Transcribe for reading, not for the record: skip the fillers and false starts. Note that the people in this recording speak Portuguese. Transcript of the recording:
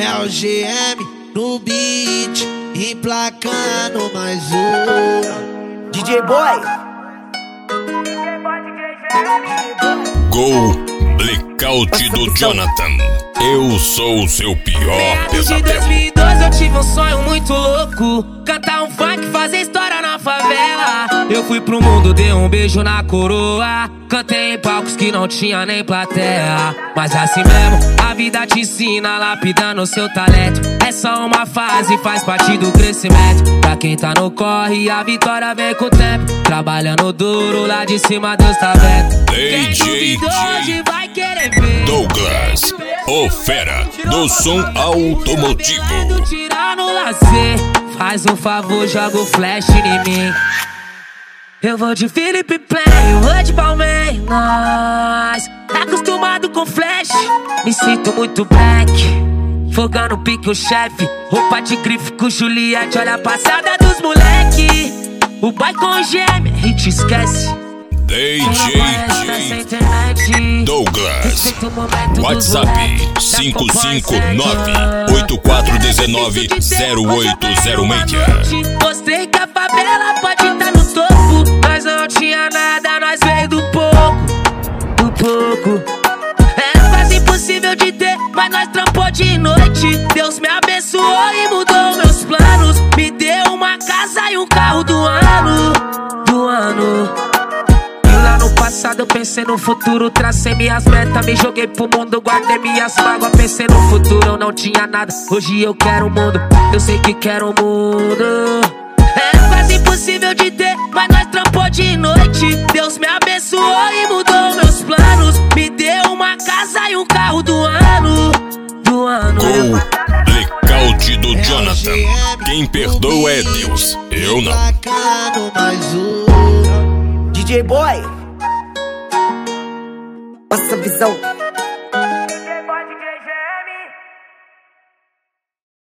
É o GM no beat, emplacando mais um. DJ Boy. Gol, blackout do Jonathan. Eu sou o seu pior pesadelo. Em 2012 eu tive um sonho muito louco, cantar um funk, fazer história na favela. Eu fui pro mundo, dei um beijo na coroa, cantei em palcos que não tinha nem plateia. Mas assim mesmo, a vida te ensina, lapidando o seu talento. É só uma fase, faz parte do crescimento. Pra quem tá no corre, a vitória vem com o tempo. Trabalhando duro, lá de cima Deus tá vendo. DJ hoje vai querer ver Douglas, o fera do som automotivo. Tirar no lazer, faz um favor, joga o flash em mim. Eu vou de Felipe Play, eu vou de Palmeiras. Acostumado com flash, me sinto muito black. Fogando pique o chefe, roupa de grife com Juliette. Olha a passada dos moleque, o boy com gêmea, a gente esquece. DJ Douglas, WhatsApp 559-8419-0806. Mostrei que a favela pode estar no topo. Nós não tinha nada, nós veio do pouco. Do pouco. Era quase impossível de ter, mas nós trampou de noite. Deus me abençoou e mudou meus planos. Me deu uma casa e um carro do ano. Do ano. No passado eu pensei no futuro, tracei minhas metas, me joguei pro mundo, guardei minhas mágoas, pensei no futuro, eu não tinha nada, hoje eu quero o mundo, eu sei que quero o mundo. É quase impossível de ter, mas nós trampou de noite. Deus me abençoou e mudou meus planos, me deu uma casa e um carro do ano. Do ano. Gol, blackout do Jonathan. Quem perdoa é Deus, eu não. Emplacando mais um. DJ Boy. Nossa visão.